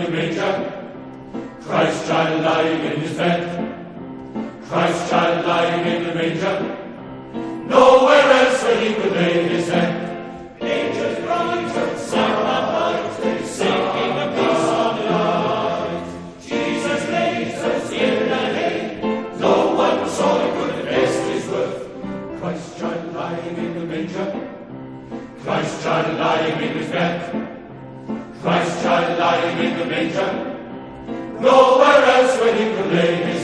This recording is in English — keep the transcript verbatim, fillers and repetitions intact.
the manger. Christ child lying in his bed. Christ child lying in the manger. Nowhere else where he could lay his head. Angels bright and sound and light, singing the peace of light. Jesus lays us in the hay. No one saw he could best his worth. Christ child lying in the manger. Christ child lying in his bed. Christ child lying in the manger. Nowhere else where he could lay his